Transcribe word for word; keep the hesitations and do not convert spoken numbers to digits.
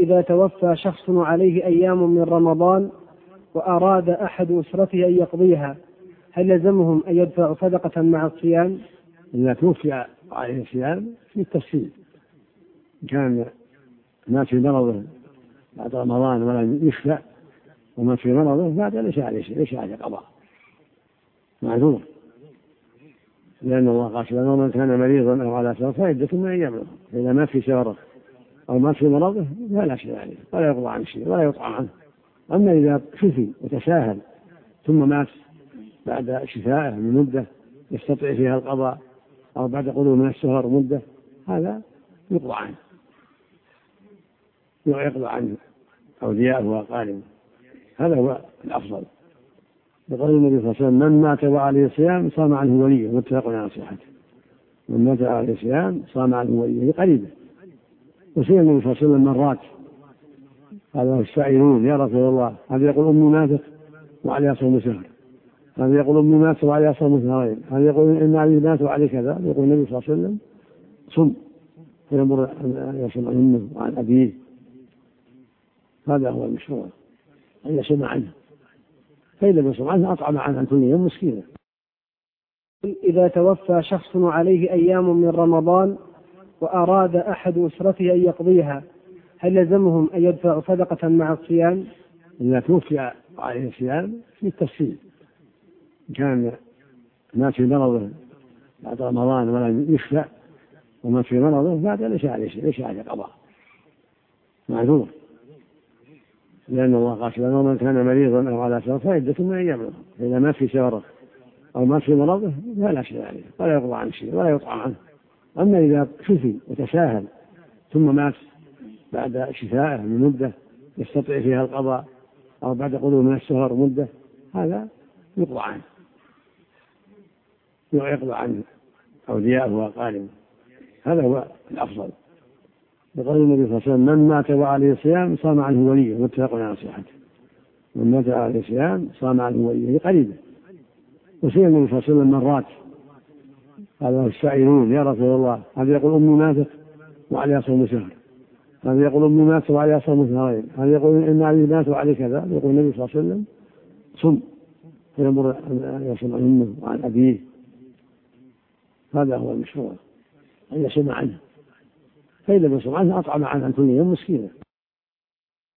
إذا توفى شخص عليه أيام من رمضان وأراد أحد أسرته أن يقضيها هل لزمهم أن يدفعوا صدقة مع الصيام؟ إذا توفي عليه الصيام في التفصيل، كان مات في مرضه بعد رمضان ولم يشفع ومات في مرضه بعد ليس عليه شيء، ليس عليه قضاء، معذور، لأن الله قال سبحانه من كان مريضا أو على سفر فعدة من أيام أخرى. فإذا مات في سفره أو مات في مرضه فلا شيء عليه ولا يقضى عن شيء ولا يطعم عنه. أما إذا شفي وتساهل ثم مات بعد شفائه من مدة يستطيع فيها القضاء أو بعد قدوم من السفر مدة، هذا يقضى عنه، يقضى عنه أولياءه وأقاربه، هذا هو الأفضل. بقول النبي صلى الله عليه وسلم من مات وعليه صيام صام عنه وليه، متفق على صحته. من مات وعليه صيام صام عنه وليه قريبا. وسئل النبي صلى الله عليه وسلم مرات قال له السائلون يا رسول الله هذا يقول أمي ماتت وعليها صوم شهر، هذا يقول أمي ماتت وعليها صوم شهرين، هذا يقول إن أبي مات وعليه كذا. يقول النبي صلى الله عليه وسلم صم، فيأمر أن يصوم عن أمه وعن أبيه، هذا هو المشروع، أن يصوم عنه، فإن لم يصوم عنه أطعم عنه عن كل يوم مسكينا. إذا توفى شخص عليه أيام من رمضان وأراد أحد أسرته أن يقضيها هل لزمهم أن يدفعوا صدقة مع الصيام؟ إذا توفي عليه الصيام في التفصيل، كان مات في مرضه بعد رمضان ولم يشفع ومات في مرضه بعد ليس عليه شيء، ليس عليه قضاء، معذور، لأن الله قال سبحانه من كان مريضا أو على سفر فعدة من أيام أخرى. فإذا مات في سفره أو مات في مرضه فلا شيء عليه ولا يقضى عن شيء ولا يطعم عنه. أما إذا شفي وتساهل ثم مات بعد شفائه من مدة يستطيع فيها القضاء أو بعد قدوم من السفر مدة، هذا يقضى عنه، يقضى عنه أولياءه وأقاربه، هذا هو الأفضل. بقول النبي صلى الله عليه وسلم من مات وعليه صيام صام عنه وليه، متفق على صحته. من مات وعليه صيام صام عنه وليه قريبا. وسئل النبي صلى الله عليه وسلم مرات قال له السائلون يا رسول الله هذا يقول أمي ماتت وعليها صوم شهر، هذا يقول أمي ماتت وعليها صوم شهرين، هذا يقول إن أبي مات وعليه كذا. يقول النبي صلى الله عليه وسلم صم، فيأمر أن يصوم عن أمه وعن أبيه، هذا هو المشروع، أن يصوم عنه، فإن لم يصوم عنه أطعم عنه عن كل يوم مسكينا.